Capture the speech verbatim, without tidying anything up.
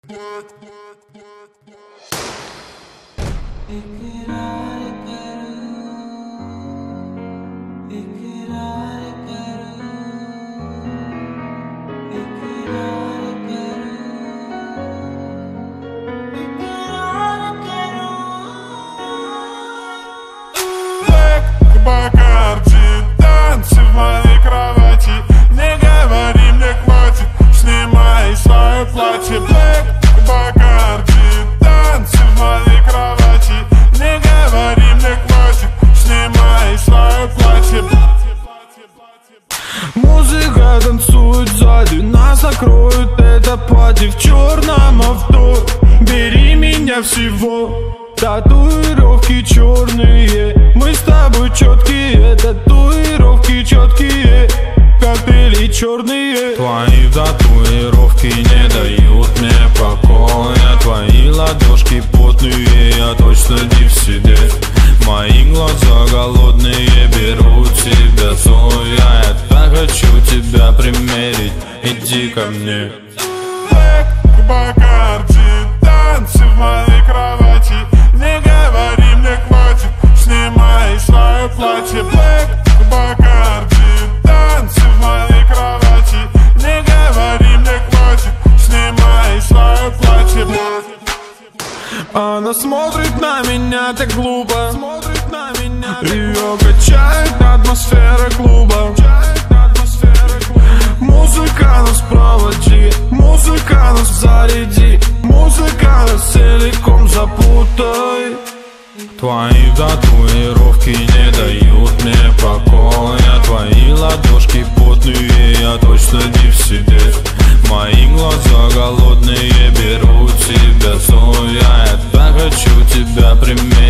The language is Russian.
Бакарди, танцы в моей кровати. Не говори, мне хватит, снимай свое платье. Блэк, Бакарди, танцы в моей кровати. Не говори, мне хватит, снимай свое платье. Музыка танцует сзади, нас накроет это пати в черном авто. Бери меня всего. Татуировки черные, мы с тобой четкие. Татуировки четкие, коктейли черные. Твои татуировки не дают мне покоя. Твои ладошки потные, я точно не в себе. Мои глаза голодные, берут тебя зоя. Я так хочу тебя примерить, иди ко мне. Блэк, Бакарди, танцы в моей кровати. Не говори, мне хватит, снимай свое платье. Блэк, Бакарди, танцы в моей кровати. Не говори, мне хватит, снимай свое платье. Она смотрит на меня так глупо, смотрит на меня. Ее качает атмосфера клуба. Музыка нас проводи, музыка нас заряди, музыка нас целиком запутай. Твои татуировки не дают мне покоя. Твои ладошки потные, я точно не в себе. Мои глаза голодные, берут тебя зоя. Я так хочу тебя примерить.